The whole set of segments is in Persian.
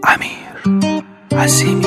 امیر عظیمی.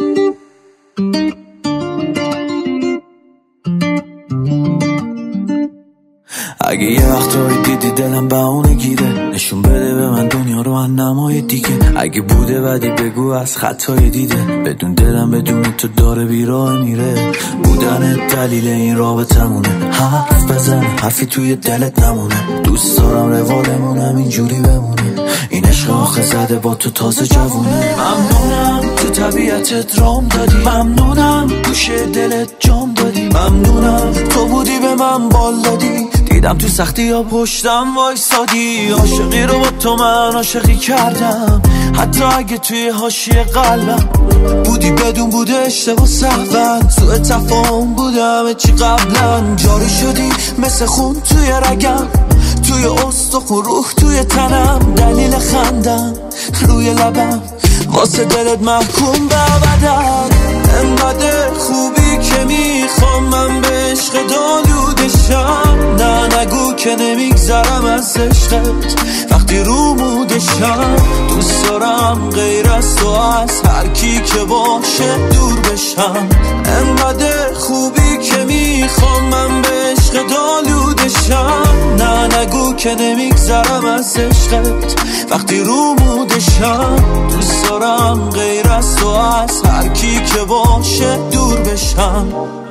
اگه یه وقتایی دیدی دلم بهونه گیره، نشون بده به من دنیا رو نمای دیگه. اگه بوده بدی بگو از خطای دیده، بدون دلم بدون تو داره بیراه میره. بودن دلیل این رابطمونه، حرف بزن حرفی توی دلت نمونه. دوست دارم روالمونم اینجوری بمونه، این عشق آخه زده با تو تازه جوونه. ممنونم تو طبیعتت رام دادی، ممنونم گوشه دلت جام دادی، ممنونم تو بودی به من بال دادی. دیدم تو سختی یا پشتم وایسادی، عاشقی رو با تو من عاشقی کردم. حتی اگه توی حاشیه قلبم بودی بدون بوده اشتباه سهون، سوء تفاهم بودم چی قبلا. جاری شدی مثل خون توی رگم، توی استخون روح توی تنم. دلیل خندم روی لبم، واسه دلت محکوم به ابدم. انقدر خوبی که میخوام من به عشق دالودشم. نه نگو که نمیگذرم از عشقت وقتی رو مودشم. دوست دارم غیر از تو از هر کی که باشه دور بشم. انقدر خوبی که میخوام من به عشق دالودشم. نه نگو که نمیگذرم از عشقت وقتی رو مودشم. دوست دارم غیر از تو از هر کی که باشه دور بشم.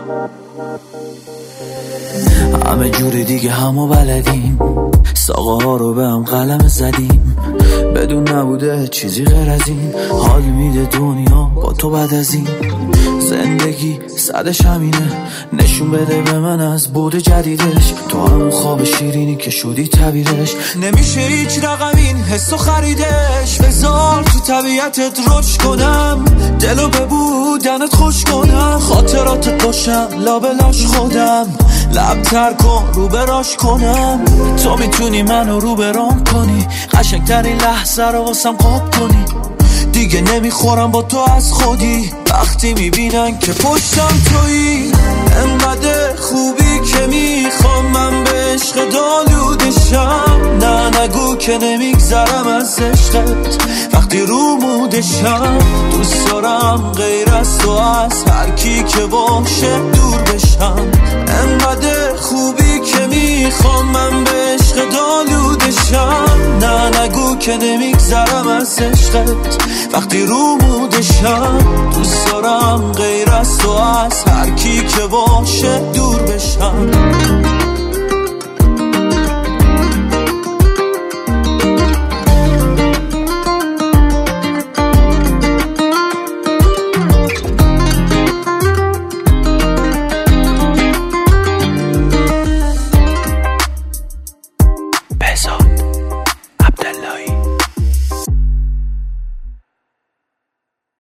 همه جوری دیگه همو بلدیم، ساقه ها رو به هم قلم زدیم. بدون نبوده چیزی غیر از این، حال میده دنیا با تو بعد از این. زندگی صدش همینه، نشون بده به من از بود جدیدش. تو همون خواب شیرینی که شدی تعبیرش، نمیشه هیچ رقم این حسو خریدش. بذار تو طبیعتت رشد کنم، دلو به بودنت خوش کنم. خاطرات باشم لابلاش خودم، لب تر کن رو براش کنم. تو میتونی منو رو برام کنی، قشنگترین لحظه رو واسم قاب کنی. دیگه نمیخورم با تو از خودی، وقتی میبینن که پشتم تویی. انقدر خوبی که میخوام من به عشق دالودشم. نه نگو که نمیگذرم از عشقت وقتی رو مودشم. دوست دارم غیر از تو از هر کی که باشه دور بشم. انقدر خوبی که میخوام من به عشق دالودشم. نه نگو که نمیگذرم از عشقت وقتی رو مودشم. دوست دارم غیر از تو از هر کی که باشه دور بشم.